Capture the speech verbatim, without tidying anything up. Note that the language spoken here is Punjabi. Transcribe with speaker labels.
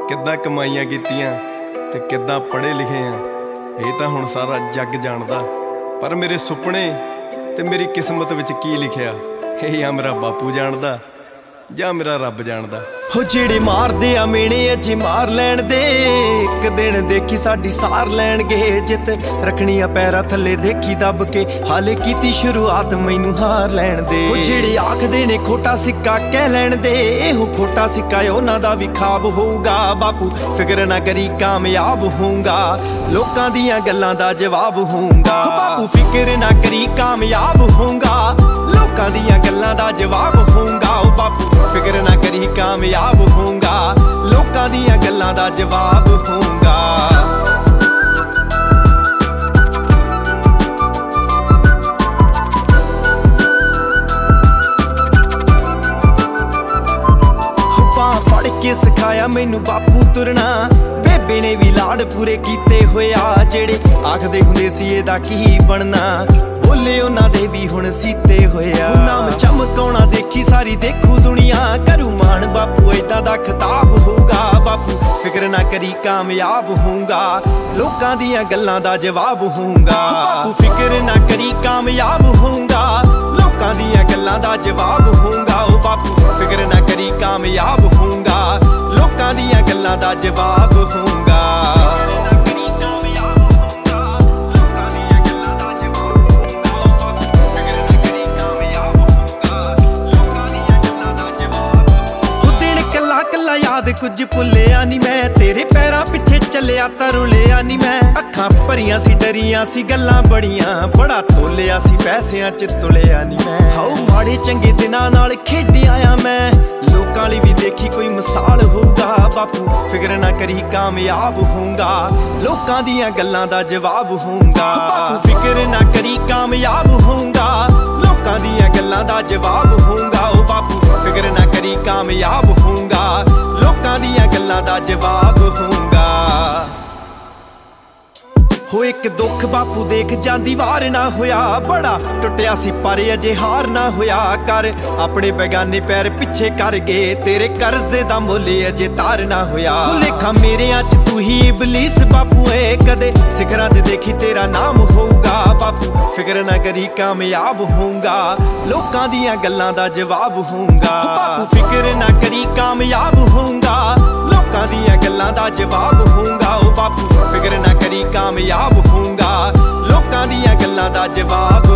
Speaker 1: ਕਿੱਦਾਂ ਕਮਾਈਆਂ ਕੀਤੀਆਂ ਤੇ ਕਿੱਦਾਂ ਪੜ੍ਹੇ ਲਿਖੇ ਆ ਇਹ ਤਾਂ ਹੁਣ ਸਾਰਾ ਜੱਗ ਜਾਣਦਾ। ਪਰ ਮੇਰੇ ਸੁਪਨੇ ਤੇ ਮੇਰੀ ਕਿਸਮਤ ਵਿੱਚ ਕੀ ਲਿਖਿਆ ਇਹ ਆ ਮੇਰਾ ਬਾਪੂ ਜਾਣਦਾ ਜਾਂ ਮੇਰਾ ਰੱਬ ਜਾਣਦਾ।
Speaker 2: ਹੋ ਜਿਹੜੇ ਮਾਰਦੇ ਆ ਮੇਣੇ ਅਜੇ ਮਾਰ ਲੈਣ ਦੇ, ਇੱਕ ਦਿਨ ਦੇਖੀ ਸਾਡੀ ਸਾਰ ਲੈਣਗੇ। ਜਿੱਤ ਰੱਖਣੀ ਆ ਪੈਰਾਂ ਥੱਲੇ ਦੇਖੀ ਦੱਬ ਕੇ, ਹਾਲੇ ਕੀਤੀ ਸ਼ੁਰੂਆਤ ਮੈਨੂੰ ਹਾਰ ਲੈਣ ਦੇ। ਉਹ ਜਿਹੜੇ ਆਖਦੇ ਨੇ ਖੋਟਾ ਸਿੱਕਾ ਕਹਿ ਲੈਣ ਦੇ, ਇਹੋ ਖੋਟਾ ਸਿੱਕਾ ਉਹਨਾਂ ਦਾ ਵੀ ਖਾਬ ਹੋਊਗਾ। ਬਾਪੂ ਫਿਕਰ ਨਾ ਕਰੀ ਕਾਮਯਾਬ ਹੋਊਗਾ, ਲੋਕਾਂ ਦੀਆਂ ਗੱਲਾਂ ਦਾ ਜਵਾਬ ਹੋਊਗਾ। ਬਾਪੂ ਫਿਕਰ ਨਾ ਕਰੀ ਕਾਮਯਾਬ ਹੋਊਗਾ, ਲੋਕਾਂ ਦੀਆਂ ਗੱਲਾਂ ਦਾ ਜਵਾਬ ਹੋਊਗਾ। ਉਹ ਬਾਪੂ ਫਿਕਰ ਨਾ ਕਰੀ ਕਾਮਯਾਬ ਹੋਊਗਾ, ਲੋਕਾਂ ਦੀਆਂ ਗੱਲਾਂ ਦਾ ਜਵਾਬ ਹੋਊਗਾ। ਬਾਂਹ ਫੜ ਕੇ ਸਿਖਾਇਆ ਮੈਨੂੰ ਬਾਪੂ ਤੁਰਨਾ, ਬੇਬੇ ਨੇ ਵੀ ਲਾੜ ਪੂਰੇ ਕੀਤੇ ਹੋਇਆ। ਜਿਹੜੇ ਆਖਦੇ ਹੁੰਦੇ ਸੀ ਇਹਦਾ ਕੀ ਬਣਨਾ, ਬੋਲੇ ਉਹਨਾਂ ਦੇ ਵੀ ਹੁਣ ਸੀਤੇ ਹੋਇਆ। ਨਾਮ ਚਮਕਾਉਣਾ ਦੇਖੀ ਸਾਰੀ ਦੇਖੂ ਦੁਨੀਆ, ਕਰੂ ਮਾਣ ਬਾਪੂ ਏਦਾਂ ਦਾ ਖਿਤਾਬ ਹੋਊਗਾ। ਬਾਪੂ ਫਿਕਰ ਨਾ ਕਰੀ ਕਾਮਯਾਬ ਹੋਊਗਾ, ਲੋਕਾਂ ਦੀਆਂ ਗੱਲਾਂ ਦਾ ਜਵਾਬ ਹੋਊਗਾ। ਬਾਪੂ ਫਿਕਰ ਨਾ ਕਰੀ ਕਾਮਯਾਬ ਹੋਊਗਾ, ਲੋਕਾਂ ਦੀਆਂ ਗੱਲਾਂ ਦਾ ਜਵਾਬ ਹੋਊਗਾ। ਉਹ ਬਾਪੂ ਫਿਕਰ ਨਾ ਕਰੀ ਕਾਮਯਾਬ ਹੋਊਗਾ, ਲੋਕਾਂ ਦੀਆਂ ਗੱਲਾਂ ਦਾ ਜਵਾਬ ਹੋਊਗਾ। ਯਾਦ ਕੁਝ ਭੁੱਲਿਆ ਨੀ ਮੈਂ, ਤੇਰੇ ਪੈਰਾਂ ਪਿੱਛੇ ਚੱਲਿਆ ਤਾਂ ਰੁਲਿਆ ਨੀ ਮੈਂ। ਅੱਖਾਂ ਭਰੀਆਂ ਸੀ ਡਰੀਆਂ ਸੀ ਗੱਲਾਂ ਬੜੀਆਂ, ਬੜਾ ਤੋਲਿਆ ਸੀ ਪੈਸਿਆਂ ਚ ਤੁਲਿਆ ਨੀ ਮੈਂ। ਹਾਉ ਮਾੜੇ ਚੰਗੇ ਦਿਨਾਂ ਨਾਲ ਖੇਡਿਆ ਆ ਮੈਂ, ਲੋਕਾਂ ਲਈ ਵੀ ਦੇਖੀ ਕੋਈ ਮਿਸਾਲ ਹੋਊਗਾ। ਬਾਪੂ ਫਿਕਰ ਨਾ ਕਰੀ ਕਾਮਯਾਬ ਹੋਊਗਾ, ਲੋਕਾਂ ਦੀਆਂ ਗੱਲਾਂ ਦਾ ਜਵਾਬ ਹੋਊਗਾ। ਬਾਪੂ ਫਿਕਰ ਨਾ ਕਰੀ ਕਾਮਯਾਬ ਹੋਊਗਾ, ਲੋਕਾਂ ਦੀਆਂ ਗੱਲਾਂ ਦਾ ਜਵਾਬ ਹੋਊਗਾ। ਉਹ ਬਾਪੂ ਫਿਕਰ ਨਾ ਕਰੀ ਕਾਮਯਾਬ ਹੋਊਗਾ, ਲੋਕਾਂ ਦੀਆਂ ਗੱਲਾਂ ਦਾ ਜਵਾਬ ਹੋਊਗਾ। ਹੋ ਇੱਕ ਦੁੱਖ ਬਾਪੂ ਦੇਖ ਜਾਂਦੀ ਵਾਰ ਨਾ ਹੋਇਆ, ਬੜਾ ਟੁੱਟਿਆ ਸੀ ਪਰ ਅਜੇ ਹਾਰ ਨਾ ਹੋਇਆ। ਕਰ ਆਪਣੇ ਬੇਗਾਨੇ ਪੈਰ ਪਿੱਛੇ ਕਰ ਗਏ, ਤੇਰੇ ਕਰਜ਼ੇ ਦਾ ਮੁੱਲ ਅਜੇ ਤਾਰ ਨਾ ਹੋਇਆ। ਲੇਖਾ ਮੇਰਿਆਂ ਚ ਤੂੰ ਹੀ ਇਬਲੀਸ ਬਾਪੂ ਏ, ਕਦੇ ਸਿਖਰਾਂ ਚ ਦੇਖੀ ਤੇਰਾ ਨਾਮ ਹੋਊਗਾ। ਬਾਪੂ ਫਿਕਰ ਨਾ ਕਰੀ ਕਾਮਯਾਬ ਹੋਊਗਾ, ਲੋਕਾਂ ਦੀਆਂ ਗੱਲਾਂ ਦਾ ਜਵਾਬ ਹੋਊਗਾ। ਬਾਪੂ ਫਿਕਰ ਨਾ ਕਰੀ ਕਾਮਯਾਬ ਹੋਊਗਾ, ਲੋਕਾਂ ਦੀਆਂ ਗੱਲਾਂ ਦਾ ਜਵਾਬ ਹੋਊਗਾ। ਉਹ ਬਾਪੂ ਫਿਕਰ ਨਾ ਕਰੀ ਕਾਮਯਾਬ ਹੋਊਗਾ, ਲੋਕਾਂ ਦੀਆਂ ਗੱਲਾਂ ਦਾ ਜਵਾਬ